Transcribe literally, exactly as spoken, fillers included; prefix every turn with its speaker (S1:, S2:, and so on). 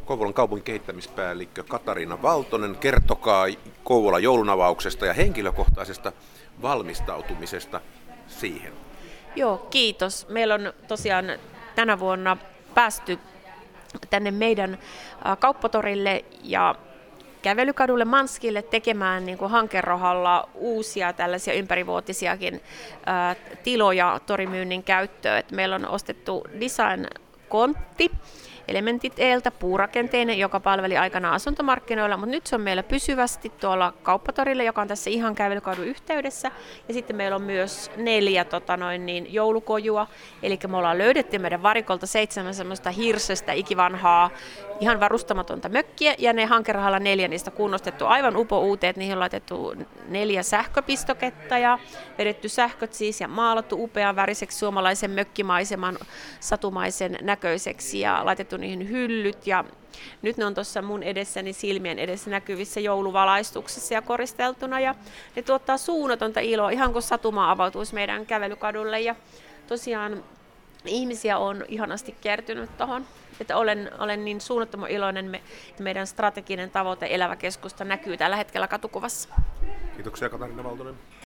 S1: Kouvolan kaupungin kehittämispäällikkö Katariina Valtonen, kertokaa Kouvolan joulunavauksesta ja henkilökohtaisesta valmistautumisesta siihen.
S2: Joo, kiitos. Meillä on tosiaan tänä vuonna päästy tänne meidän kauppatorille ja kävelykadulle Manskille tekemään niin kuin hankerahalla uusia tällaisia ympärivuotisiakin ää, tiloja torimyynnin käyttöön. Et meillä on ostettu design-kontti, Elementit E:ltä puurakenteinen, joka palveli aikanaan asuntomarkkinoilla, mutta nyt se on meillä pysyvästi tuolla kauppatorilla, joka on tässä ihan kävelykadun yhteydessä. Ja sitten meillä on myös neljä tota noin, niin, joulukojua, eli me ollaan löydetty meidän varikolta seitsemän semmoista hirsestä ikivanhaa, ihan varustamatonta mökkiä, ja ne hankerahalla neljä niistä kunnostettu aivan upouuteet, niihin on laitettu neljä sähköpistoketta ja vedetty sähköt siis ja maalattu upean väriseksi suomalaisen mökkimaiseman satumaisen näköiseksi ja laitettu niihin hyllyt ja nyt ne on tuossa mun edessäni silmien edessä näkyvissä jouluvalaistuksessa ja koristeltuna ja ne tuottaa suunnatonta iloa ihan kun satuma avautuisi meidän kävelykadulle ja tosiaan ihmisiä on ihanasti kertynyt tuohon, että olen, olen niin suunnattoman iloinen, me, että meidän strateginen tavoite Elävä keskusta näkyy tällä hetkellä katukuvassa.
S1: Kiitoksia Katariina Valtonen.